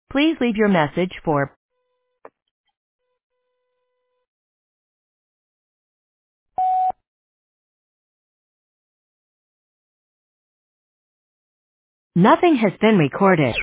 Please leave your message for nothing has been recorded.